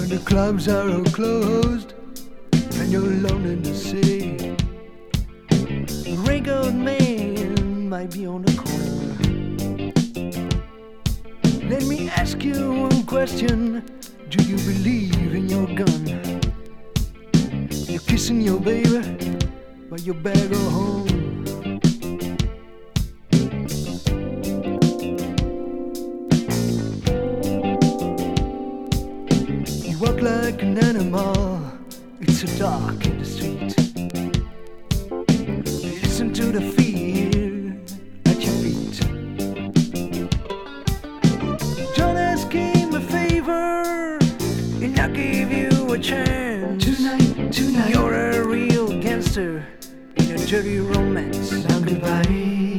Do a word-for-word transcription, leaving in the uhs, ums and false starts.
when the clubs are all closed and you're alone in the city. A record man might be on the corner. Let me ask you one question. Do you believe in your gun? You're kissing your baby, but you better go home. You walk like an animal. It's so dark in the street. Listen to the fear at your feet. Don't ask him a favor, and I'll give you a chance. Tonight, tonight, you're a real gangster in a dirty romance. Now goodbye.